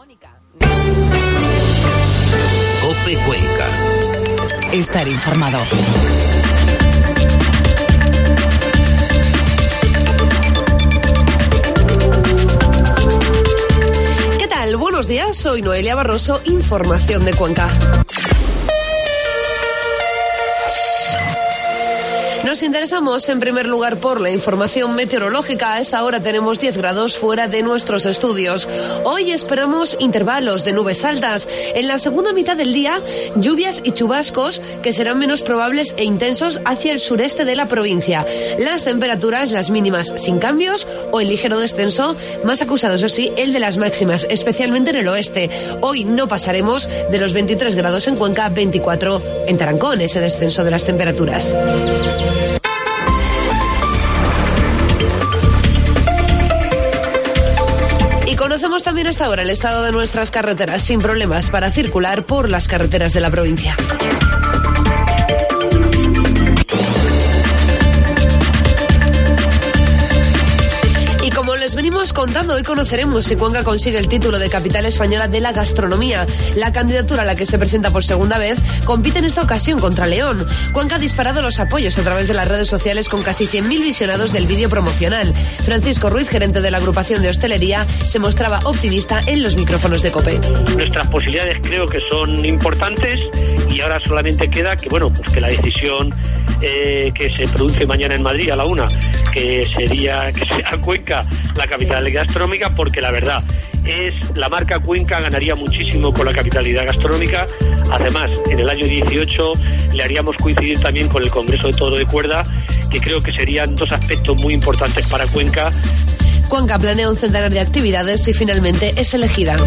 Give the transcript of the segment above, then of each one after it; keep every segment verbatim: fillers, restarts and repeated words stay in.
Mónica. COPE Cuenca. Estar informado. ¿Qué tal? Buenos días, soy Noelia Barroso, información de Cuenca. Nos interesamos en primer lugar por la información meteorológica. A esta hora tenemos diez grados fuera de nuestros estudios. Hoy esperamos intervalos de nubes altas. En la segunda mitad del día, lluvias y chubascos que serán menos probables e intensos hacia el sureste de la provincia. Las temperaturas, las mínimas sin cambios o en ligero descenso, más acusado, eso sí, el de las máximas, especialmente en el oeste. Hoy no pasaremos de los veintitrés grados en Cuenca, veinticuatro en Tarancón, ese descenso de las temperaturas. Conocemos también hasta ahora el estado de nuestras carreteras sin problemas para circular por las carreteras de la provincia. Como les venimos contando, hoy conoceremos si Cuenca consigue el título de capital española de la gastronomía. La candidatura a la que se presenta por segunda vez compite en esta ocasión contra León. Cuenca ha disparado los apoyos a través de las redes sociales con casi cien mil visionados del vídeo promocional. Francisco Ruiz, gerente de la agrupación de hostelería, se mostraba optimista en los micrófonos de COPE. Nuestras posibilidades creo que son importantes y ahora solamente queda que, bueno, pues que la decisión eh, que se produce mañana en Madrid a la una, que sería que sea Cuenca la capital gastronómica, porque la verdad es la marca Cuenca ganaría muchísimo con la capitalidad gastronómica. Además, en el año dieciocho le haríamos coincidir también con el Congreso de Toro de Cuerda, que creo que serían dos aspectos muy importantes para Cuenca. Cuenca planea un centenar de actividades si finalmente es elegida.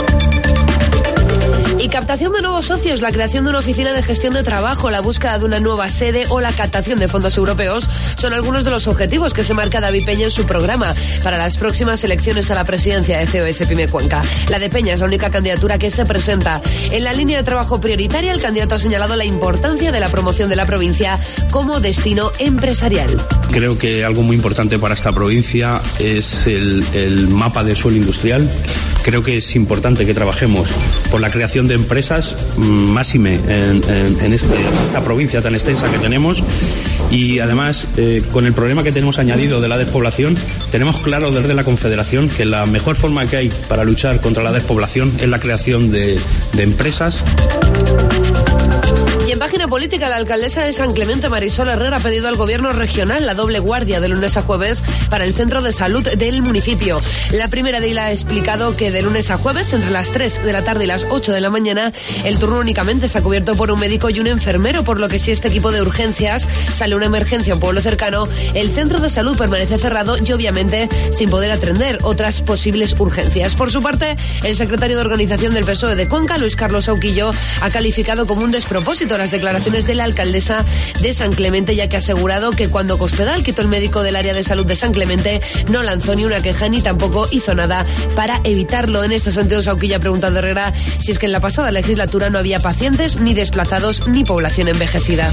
Y captación de nuevos socios, la creación de una oficina de gestión de trabajo, la búsqueda de una nueva sede o la captación de fondos europeos son algunos de los objetivos que se marca David Peña en su programa para las próximas elecciones a la presidencia de C O E C Pyme Cuenca. La de Peña es la única candidatura que se presenta. En la línea de trabajo prioritaria, el candidato ha señalado la importancia de la promoción de la provincia como destino empresarial. Creo que algo muy importante para esta provincia es el, el mapa de suelo industrial. Creo que es importante que trabajemos por la creación de empresas, máxime en, en, en, este, en esta provincia tan extensa que tenemos, y además eh, con el problema que tenemos añadido de la despoblación, tenemos claro desde la Confederación que la mejor forma que hay para luchar contra la despoblación es la creación de, de empresas. Y en página política, la alcaldesa de San Clemente, Marisol Herrera, ha pedido al gobierno regional la doble guardia de lunes a jueves para el centro de salud del municipio. La primera de ella ha explicado que de lunes a jueves, entre las tres de la tarde y las ocho de la mañana, el turno únicamente está cubierto por un médico y un enfermero, por lo que si este equipo de urgencias sale una emergencia a un pueblo cercano, el centro de salud permanece cerrado y obviamente sin poder atender otras posibles urgencias. Por su parte, el secretario de Organización del P S O E de Cuenca, Luis Carlos Auquillo, ha calificado como un despropósito las declaraciones de la alcaldesa de San Clemente, ya que ha asegurado que cuando Cospedal quitó el médico del área de salud de San Clemente no lanzó ni una queja ni tampoco hizo nada para evitarlo. En este sentido, Sauquillo ha preguntado a Herrera si es que en la pasada legislatura no había pacientes, ni desplazados, ni población envejecida.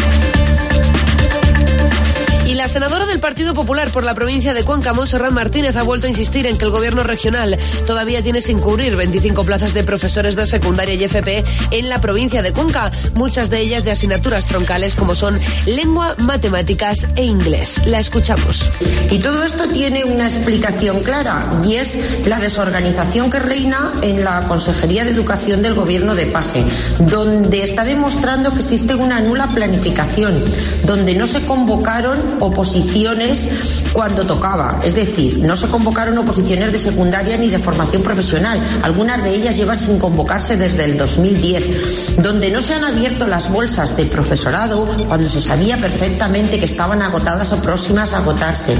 Y la senadora del Partido Popular por la provincia de Cuenca, Montserrat Martínez, ha vuelto a insistir en que el gobierno regional todavía tiene sin cubrir veinticinco plazas de profesores de secundaria y F P en la provincia de Cuenca, muchas de ellas de asignaturas troncales como son lengua, matemáticas e inglés. La escuchamos. Y todo esto tiene una explicación clara, y es la desorganización que reina en la Consejería de Educación del gobierno de Paje, donde está demostrando que existe una nula planificación, donde no se convocaron oposiciones cuando tocaba, es decir, no se convocaron oposiciones de secundaria ni de formación profesional, algunas de ellas llevan sin convocarse desde el dos mil diez, donde no se han abierto las bolsas de profesorado cuando se sabía perfectamente que estaban agotadas o próximas a agotarse.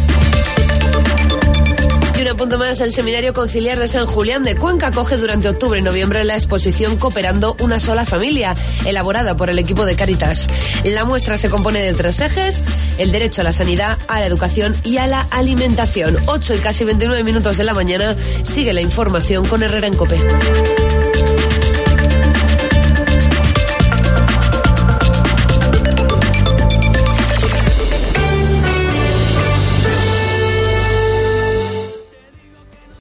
Y un apunto más, el Seminario Conciliar de San Julián de Cuenca acoge durante octubre y noviembre la exposición Cooperando una sola familia, elaborada por el equipo de Cáritas. La muestra se compone de tres ejes: el derecho a la sanidad, a la educación y a la alimentación. ocho y casi veintinueve minutos de la mañana, sigue la información con Herrera en COPE.